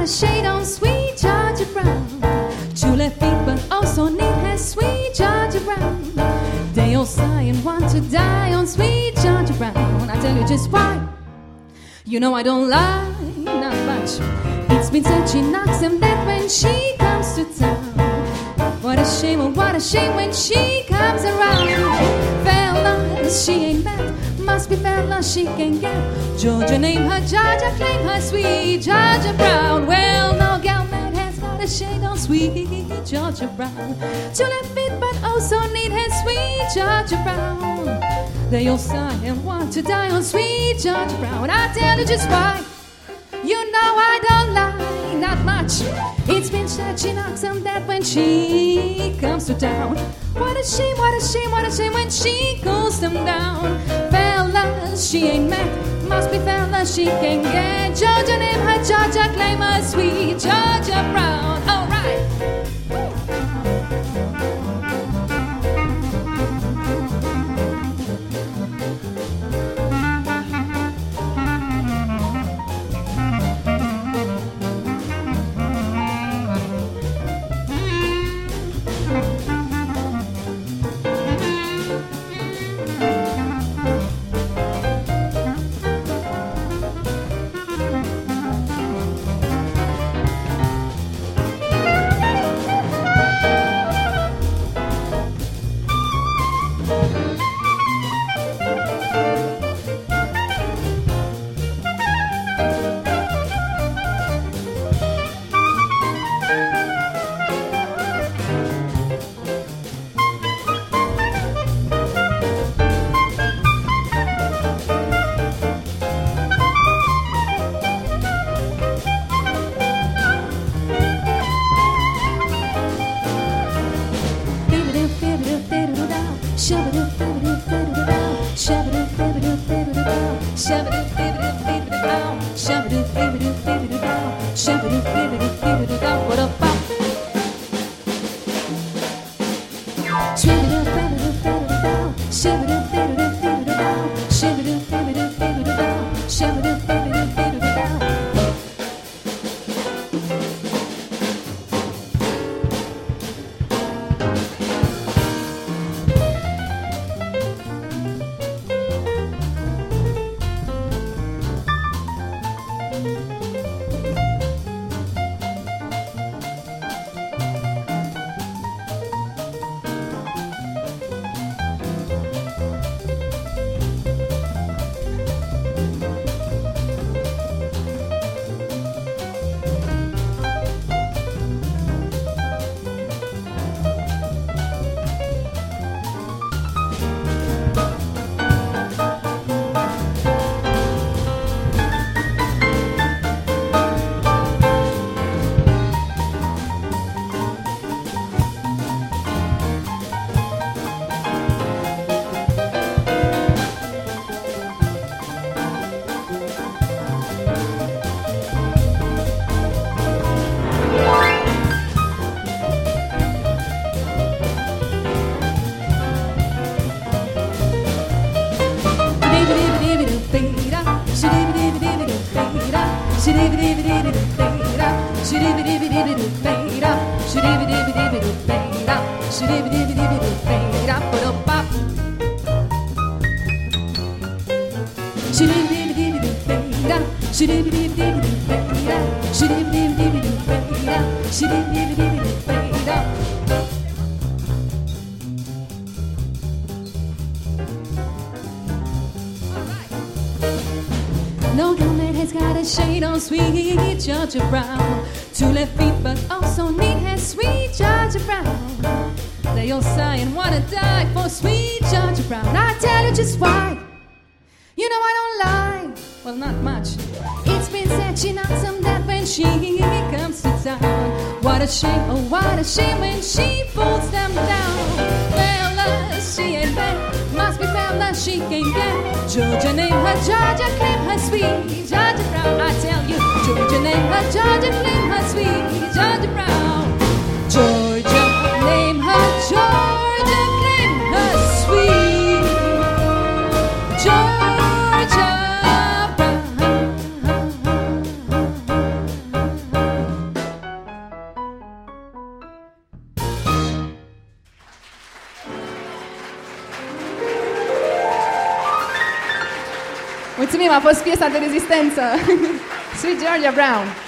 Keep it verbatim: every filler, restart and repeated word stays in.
a shade on sweet Georgia Brown. Two left feet, but also neat has sweet Georgia Brown. They all sigh and want to die on sweet Georgia Brown. I tell you just why. You know I don't lie, not much. It's been said she knocks him dead when she comes to town. What a shame, oh what a shame when she comes around. Fellas, she ain't bad. Must be fellas she can get. Georgia name her Georgia, claim her sweet Georgia Brown. Well, no gal that has got a shade on sweet Georgia Brown. Two left feet but also need her sweet Georgia Brown. They all sigh and want to die on sweet Georgia Brown. I tell you just why. You know I don't lie, not much. It's been said she knocks them dead when she comes to town. What a shame, what a shame, what a shame when she goes them down. Fellas, she ain't mad. Must be fellas she can get. Georgia name her Georgia, claim her sweet Georgia Brown. All right. No woman has got a shade on sweet Georgia Brown. Two left feet but also neat has sweet Georgia Brown. They all sigh and wanna die for sweet Georgia Brown. I tell you just why. You know I don't lie, well not much. It's been said she knocks them dead when she comes to town. What a shame, oh what a shame when she pulls them down. Fellas, she ain't bad, must be fellas she can get. Georgia name her Georgia, claim her sweet Georgia Brown. I tell you, Georgia name her Georgia, claim her sweet Georgia Brown. Georgia name her Georgia, claim her sweet Georgia Brown. Mulțumim, a fost piesa de rezistență. Sweet Georgia Brown.